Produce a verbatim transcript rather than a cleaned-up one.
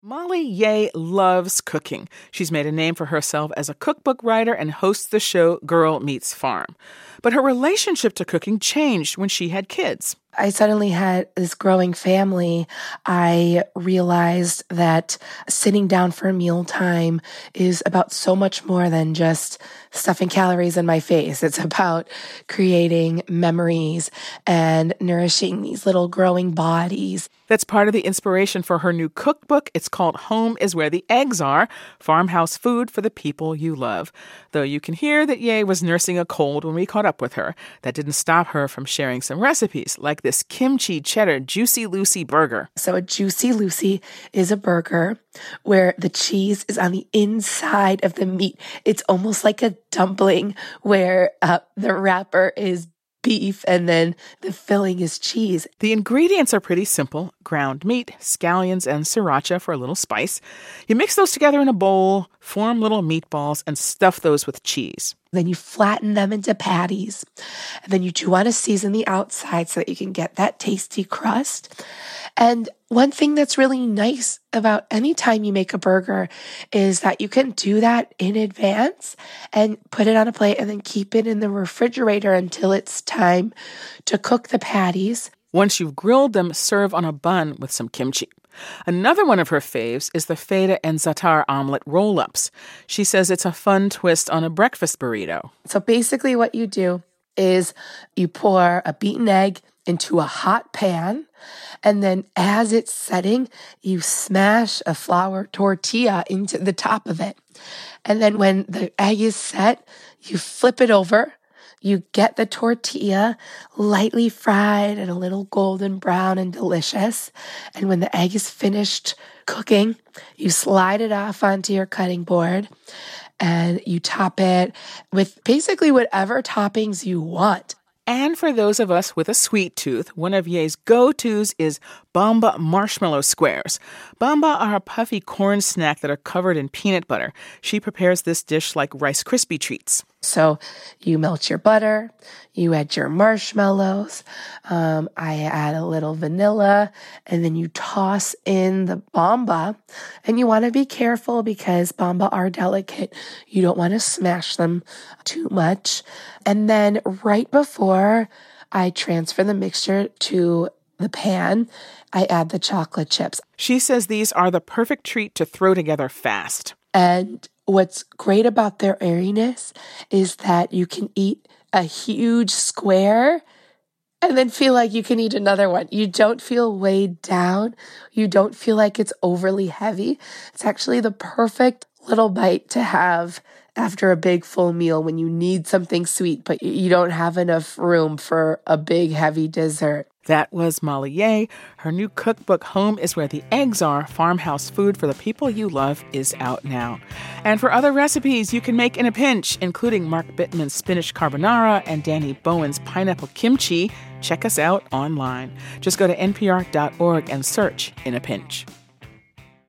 Molly Yeh loves cooking. She's made a name for herself as a cookbook writer and hosts the show Girl Meets Farm. But her relationship to cooking changed when she had kids. I suddenly had this growing family. I realized that sitting down for mealtime is about so much more than just stuffing calories in my face. It's about creating memories and nourishing these little growing bodies. That's part of the inspiration for her new cookbook. It's called Home is Where the Eggs Are, Farmhouse Food for the People You Love. Though you can hear that Yeh was nursing a cold when we caught up with her. That didn't stop her from sharing some recipes, like this kimchi cheddar Juicy Lucy burger. So a Juicy Lucy is a burger where the cheese is on the inside of the meat. It's almost like a dumpling where uh, the wrapper is beef and then the filling is cheese. The ingredients are pretty simple. Ground meat, scallions, and sriracha for a little spice. You mix those together in a bowl, form little meatballs, and stuff those with cheese. Then you flatten them into patties. And then you do want to season the outside so that you can get that tasty crust. And one thing that's really nice about any time you make a burger is that you can do that in advance and put it on a plate and then keep it in the refrigerator until it's time to cook the patties. Once you've grilled them, serve on a bun with some kimchi. Another one of her faves is the feta and za'atar omelet roll-ups. She says it's a fun twist on a breakfast burrito. So basically what you do is you pour a beaten egg into a hot pan, and then as it's setting, you smash a flour tortilla into the top of it. And then when the egg is set, you flip it over. You get the tortilla lightly fried and a little golden brown and delicious. And when the egg is finished cooking, you slide it off onto your cutting board and you top it with basically whatever toppings you want. And for those of us with a sweet tooth, one of Yeh's go-tos is Bamba marshmallow squares. Bamba are a puffy corn snack that are covered in peanut butter. She prepares this dish like Rice Krispie treats. So you melt your butter, you add your marshmallows, um, I add a little vanilla, and then you toss in the Bamba. And you want to be careful because Bamba are delicate. You don't want to smash them too much. And then right before I transfer the mixture to the pan, I add the chocolate chips. She says these are the perfect treat to throw together fast. And what's great about their airiness is that you can eat a huge square and then feel like you can eat another one. You don't feel weighed down. You don't feel like it's overly heavy. It's actually the perfect little bite to have after a big full meal when you need something sweet, but you don't have enough room for a big heavy dessert. That was Molly Yeh. Her new cookbook, Home is Where the Eggs Are, Farmhouse Food for the People You Love, is out now. And for other recipes you can make in a pinch, including Mark Bittman's spinach carbonara and Danny Bowen's pineapple kimchi, check us out online. Just go to N P R dot org and search In a Pinch.